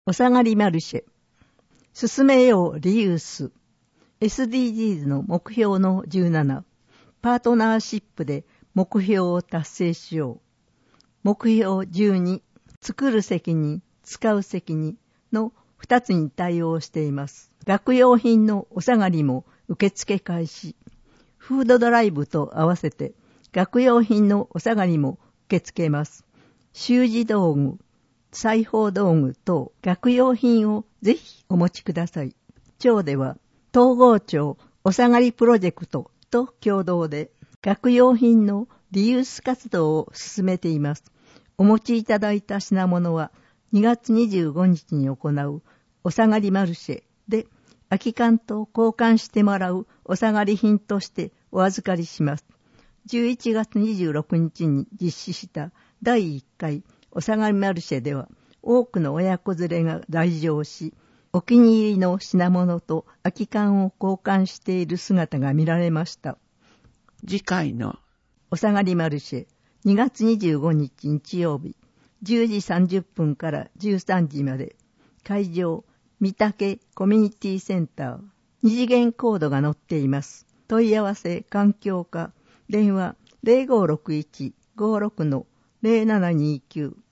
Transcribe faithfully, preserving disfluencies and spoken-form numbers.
おさがりマルシェ。進めようリユース。エスディージーズ の目標のじゅうなな。パートナーシップで目標を達成しよう。目標じゅうに。作る責任、使う責任のふたつに対応しています。学用品のお下がりも受付開始。フードドライブと合わせて学用品のお下がりも受け付けます。習字道具、裁縫道具等学用品をぜひお持ちください。町では東郷町お下がりプロジェクトと共同で学用品のリユース活動を進めています。お持ちいただいた品物はにがつにじゅうごにちに行うお下がりマルシェで空き缶と交換してもらうお下がり品としてお預かりします。じゅういちがつにじゅうろくにちに実施しただいいっかいお下がりマルシェでは多くの親子連れが来場し、お気に入りの品物と空き缶を交換している姿が見られました。 次回のお下がりマルシェにがつにじゅうごにち日曜日じゅうじさんじゅっぷんからじゅうさんじまで会場三宅コミュニティセンター二次元コードが載っています。問い合わせ環境課電話 ゼロごろくいちごろくのゼロななにきゅう